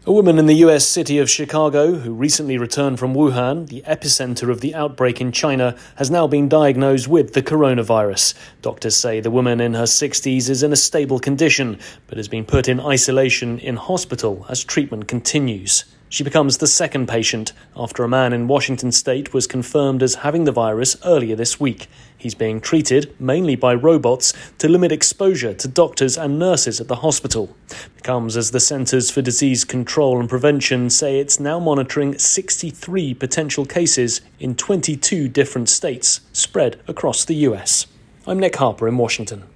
A woman in the US city of Chicago, who recently returned from Wuhan, the epicenter of the outbreak in China, has now been diagnosed with the coronavirus. Doctors say the woman in her 60s is in a stable condition, but has been put in isolation in hospital as treatment continues. She becomes the second patient after a man in Washington state was confirmed as having the virus earlier this week. He's being treated, mainly by robots, to limit exposure to doctors and nurses at the hospital. It comes as the Centers for Disease Control and Prevention say it's now monitoring 63 potential cases in 22 different states, spread across the US. I'm Nick Harper in Washington.